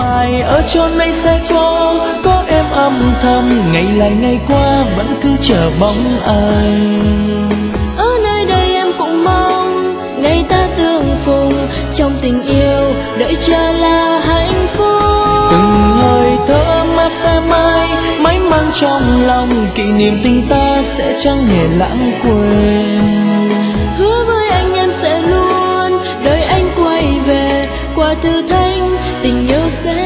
mai ở chốn ấy sẽ có em âm thầm, ngày lại ngày qua vẫn cứ chờ bóng anh. Ở nơi đây em cũng mong ngày ta tương phùng, trong tình yêu đợi chờ là hạnh phúc. Từng hơi thở ấm áp sẽ mãi mãi mang trong lòng, kỷ niệm tình ta sẽ chẳng hề lãng quên. Hứa với anh em sẽ luôn đợi anh quay về, qua thử thách tình yêu sẽ